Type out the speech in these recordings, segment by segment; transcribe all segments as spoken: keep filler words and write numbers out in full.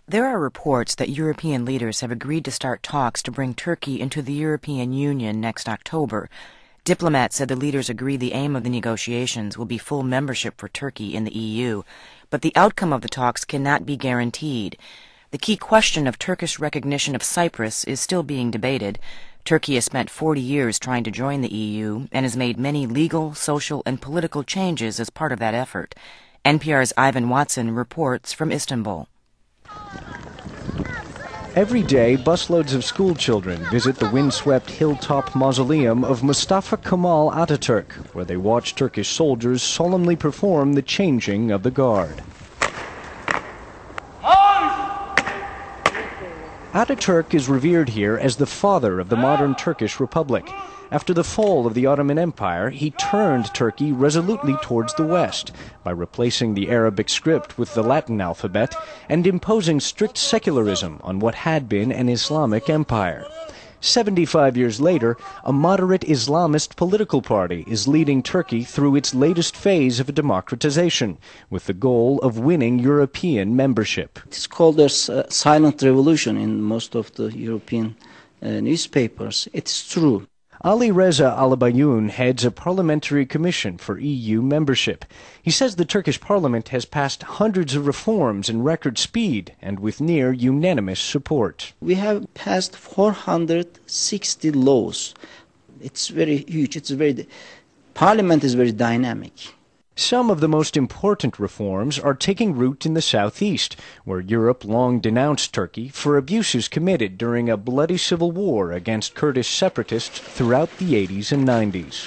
There are reports that European leaders have agreed to start talks to bring Turkey into the European Union next October. Diplomats said the leaders agree the aim of the negotiations will be full membership for Turkey in the E U, but the outcome of the talks cannot be guaranteed. The key question of Turkish recognition of Cyprus is still being debated. Turkey has spent forty years trying to join the E U and has made many legal, social, and political changes as part of that effort. N P R's Ivan Watson reports from Istanbul. Every day, busloads of school children visit the windswept hilltop mausoleum of Mustafa Kemal Ataturk, where they watch Turkish soldiers solemnly perform the changing of the guard. Ataturk is revered here as the father of the modern Turkish Republic. After the fall of the Ottoman Empire, he turned Turkey resolutely towards the West by replacing the Arabic script with the Latin alphabet and imposing strict secularism on what had been an Islamic empire. Seventy-five years later, a moderate Islamist political party is leading Turkey through its latest phase of democratization, with the goal of winning European membership. It is called a uh, silent revolution in most of the European uh, newspapers. It's true. Ali Reza Alabayun heads a parliamentary commission for E U membership. He says the Turkish parliament has passed hundreds of reforms in record speed and with near unanimous support. We have passed four hundred sixty laws. It's very huge. It's very, parliament is very dynamic. Some of the most important reforms are taking root in the southeast, where Europe long denounced Turkey for abuses committed during a bloody civil war against Kurdish separatists throughout the eighties and nineties.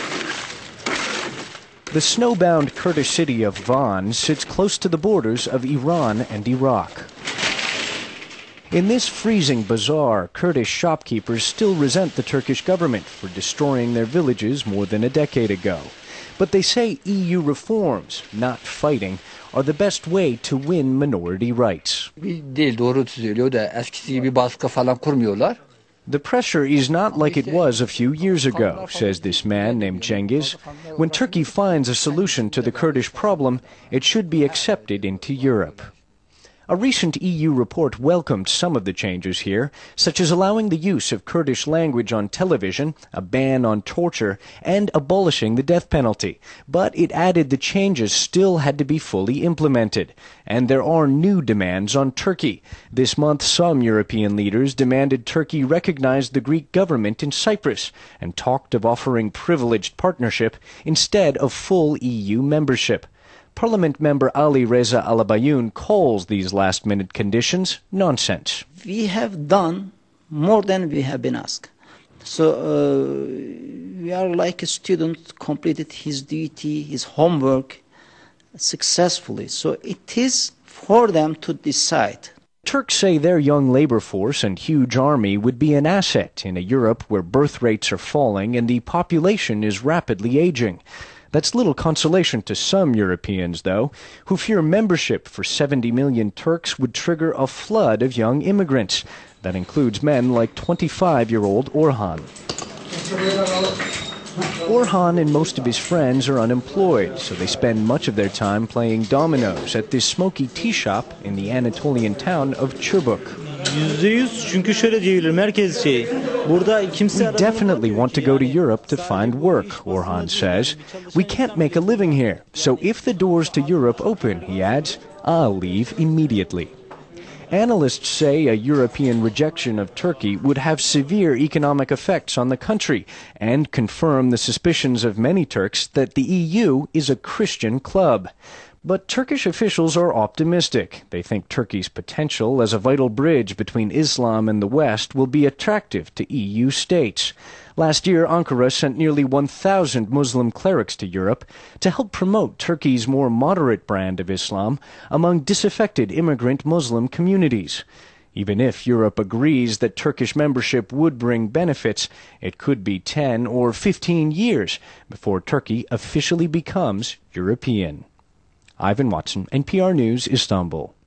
The snowbound Kurdish city of Van sits close to the borders of Iran and Iraq. In this freezing bazaar, Kurdish shopkeepers still resent the Turkish government for destroying their villages more than a decade ago. But they say E U reforms, not fighting, are the best way to win minority rights. The pressure is not like it was a few years ago, says this man named Cengiz. When Turkey finds a solution to the Kurdish problem, it should be accepted into Europe. A recent E U report welcomed some of the changes here, such as allowing the use of Kurdish language on television, a ban on torture, and abolishing the death penalty. But it added the changes still had to be fully implemented. And there are new demands on Turkey. This month, some European leaders demanded Turkey recognize the Greek government in Cyprus and talked of offering privileged partnership instead of full E U membership. Parliament member Ali Reza Alabayun calls these last-minute conditions nonsense. We have done more than we have been asked. So uh, we are like a student completed his duty, his homework successfully. So it is for them to decide. Turks say their young labor force and huge army would be an asset in a Europe where birth rates are falling and the population is rapidly aging. That's little consolation to some Europeans, though, who fear membership for seventy million Turks would trigger a flood of young immigrants. That includes men like twenty-five-year-old Orhan. Orhan and most of his friends are unemployed, so they spend much of their time playing dominoes at this smoky tea shop in the Anatolian town of Çubuk. We definitely want to go to Europe to find work, Orhan says. We can't make a living here, so if the doors to Europe open, he adds, I'll leave immediately. Analysts say a European rejection of Turkey would have severe economic effects on the country and confirm the suspicions of many Turks that the E U is a Christian club. But Turkish officials are optimistic. They think Turkey's potential as a vital bridge between Islam and the West will be attractive to E U states. Last year, Ankara sent nearly one thousand Muslim clerics to Europe to help promote Turkey's more moderate brand of Islam among disaffected immigrant Muslim communities. Even if Europe agrees that Turkish membership would bring benefits, it could be ten or fifteen years before Turkey officially becomes European. Ivan Watson, N P R News, Istanbul.